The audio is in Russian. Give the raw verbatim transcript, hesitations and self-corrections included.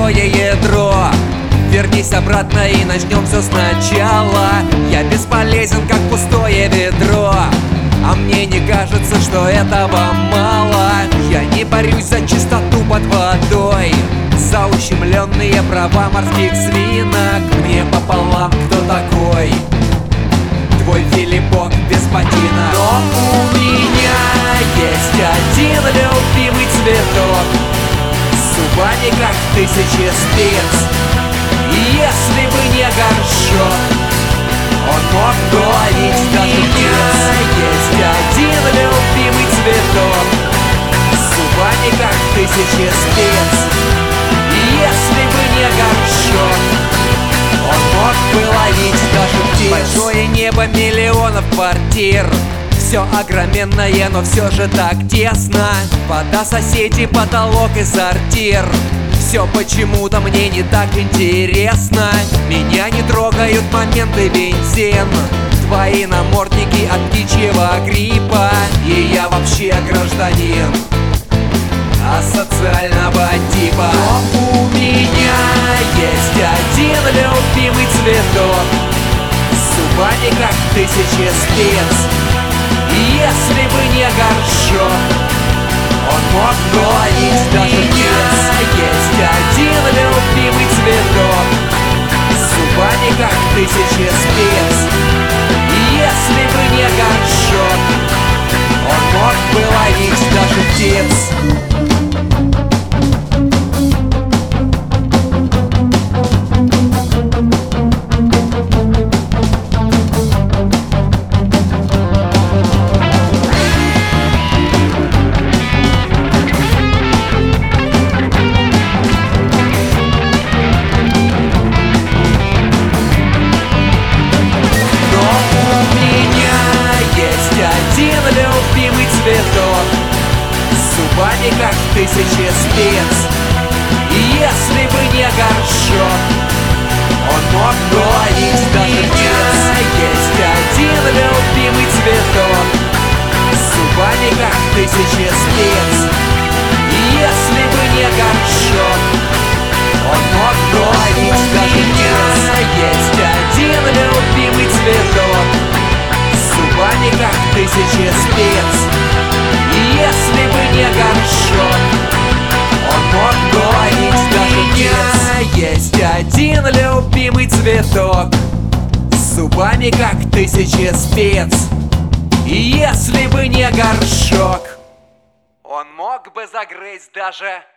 живое ядро. Вернись обратно и начнем все сначала. Я бесполезен, как пустое ведро, а мне не кажется, что этого мало. Я не борюсь за чистоту под водой, за ущемленные права морских свинок. Мне пополам, кто такой твой Филиппок без ботинок. Но у меня есть один любимый цветок, с зубами как тысячи спец. И если бы не горшок, он мог бы ловить даже птиц. Есть один любимый цветок, с зубами как тысячи спец. И если бы не горшок, он мог бы ловить даже птиц. Большое небо миллионов квартир, все огроменное, но все же так тесно. Вода, соседи, потолок и сортир, все почему-то мне не так интересно. Меня не трогают моменты бензин, твои намордники от птичьего гриппа. И я вообще гражданин асоциального типа. Но у меня есть один любимый цветок, с зубами как тысячи спец. И если бы не горшок, он мог бы ловить даже птиц. Есть один любимый цветок, с зубами как тысячи спец. И если бы не горшок, он мог бы ловить даже птиц. Любимый цветок, с зубами как тысячи спец. И если бы не горшок, он мог бы ловить даже птиц. Есть один любимый цветок, с зубами как тысячи спец. И если бы не горшок, он мог бы ловить даже птиц. Есть один любимый цветок, с зубами как тысячи спец. И если бы не горшок, он мог бы ловить даже птиц. Есть один любимый цветок, с зубами как тысячи спец. И если бы не горшок, он мог бы загрызть даже